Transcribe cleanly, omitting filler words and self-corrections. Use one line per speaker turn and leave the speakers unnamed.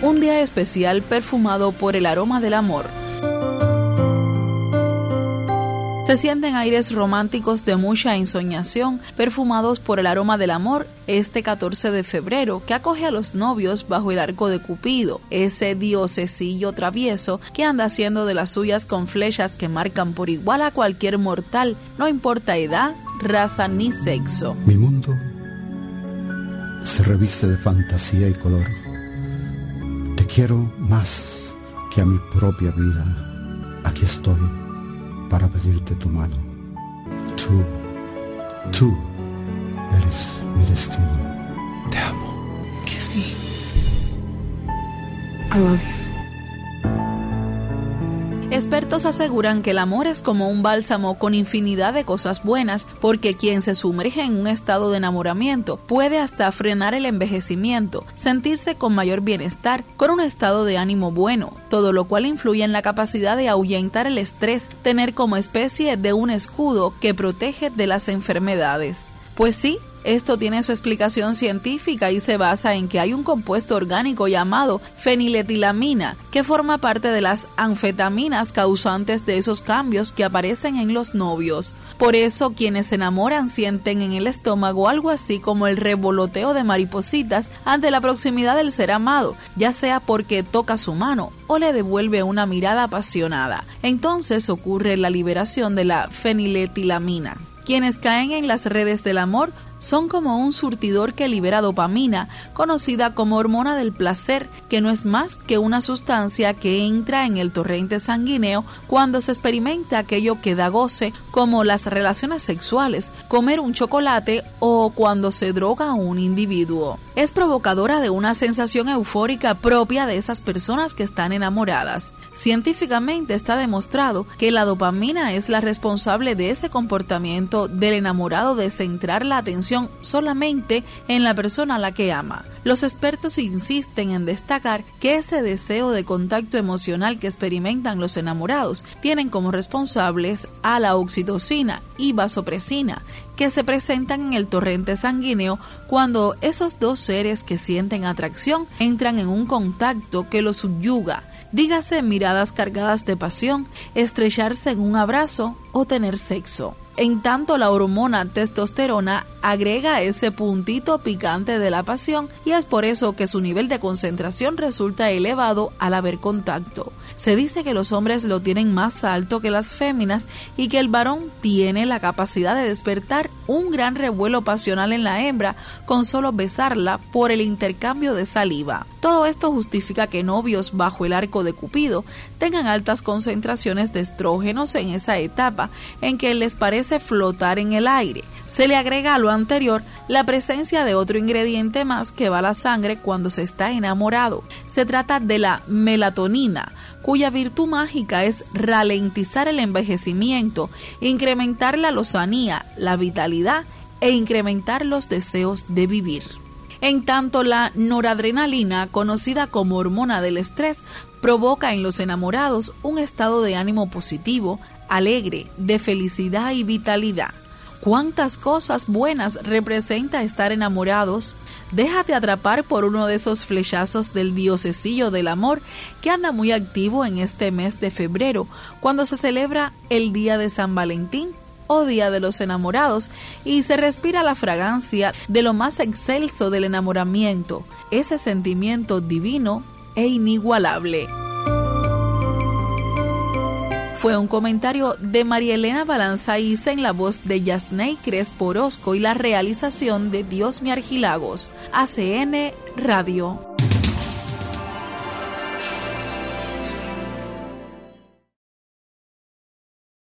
un día especial perfumado por el aroma del amor. Se sienten aires románticos de mucha ensoñación, perfumados por el aroma del amor, este 14 de febrero, que acoge a los novios bajo el arco de Cupido, ese diosesillo travieso que anda haciendo de las suyas con flechas que marcan por igual a cualquier mortal, no importa edad, raza ni sexo.
Mi mundo se reviste de fantasía y color. Te quiero más que a mi propia vida. Aquí estoy para pedirte tu mano. Tú eres mi destino. Te amo.
Kiss me. I love you.
Expertos aseguran que el amor es como un bálsamo con infinidad de cosas buenas, porque quien se sumerge en un estado de enamoramiento puede hasta frenar el envejecimiento, sentirse con mayor bienestar, con un estado de ánimo bueno, todo lo cual influye en la capacidad de ahuyentar el estrés, tener como especie de un escudo que protege de las enfermedades. Pues sí, esto tiene su explicación científica y se basa en que hay un compuesto orgánico llamado feniletilamina que forma parte de las anfetaminas causantes de esos cambios que aparecen en los novios. Por eso quienes se enamoran sienten en el estómago algo así como el revoloteo de maripositas ante la proximidad del ser amado, ya sea porque toca su mano o le devuelve una mirada apasionada. Entonces ocurre la liberación de la feniletilamina. Quienes caen en las redes del amor son como un surtidor que libera dopamina, conocida como hormona del placer, que no es más que una sustancia que entra en el torrente sanguíneo cuando se experimenta aquello que da goce, como las relaciones sexuales, comer un chocolate o cuando se droga a un individuo. Es provocadora de una sensación eufórica propia de esas personas que están enamoradas. Científicamente está demostrado que la dopamina es la responsable de ese comportamiento del enamorado de centrar la atención solamente en la persona a la que ama. Los expertos insisten en destacar que ese deseo de contacto emocional que experimentan los enamorados tienen como responsables a la oxitocina y vasopresina, que se presentan en el torrente sanguíneo cuando esos dos seres que sienten atracción entran en un contacto que los subyuga. Dígase miradas cargadas de pasión, estrecharse en un abrazo o tener sexo. En tanto, la hormona testosterona agrega ese puntito picante de la pasión y es por eso que su nivel de concentración resulta elevado al haber contacto. Se dice que los hombres lo tienen más alto que las féminas y que el varón tiene la capacidad de despertar un gran revuelo pasional en la hembra con solo besarla por el intercambio de saliva. Todo esto justifica que novios bajo el arco de Cupido tengan altas concentraciones de estrógenos en esa etapa en que les parece flotar en el aire. Se le agrega a lo anterior la presencia de otro ingrediente más que va a la sangre cuando se está enamorado. Se trata de la melatonina, cuya virtud mágica es ralentizar el envejecimiento, incrementar la lozanía, la vitalidad e incrementar los deseos de vivir. En tanto, la noradrenalina, conocida como hormona del estrés, provoca en los enamorados un estado de ánimo positivo, alegre, de felicidad y vitalidad. ¿Cuántas cosas buenas representa estar enamorados? Déjate atrapar por uno de esos flechazos del diosesillo del amor que anda muy activo en este mes de febrero, cuando se celebra el Día de San Valentín o Día de los Enamorados, y se respira la fragancia de lo más excelso del enamoramiento, ese sentimiento divino e inigualable. Fue un comentario de María Elena Balanza-Isa en la voz de Yasney Crespo Orozco y la realización de Diosmi Archilagos. ACN Radio.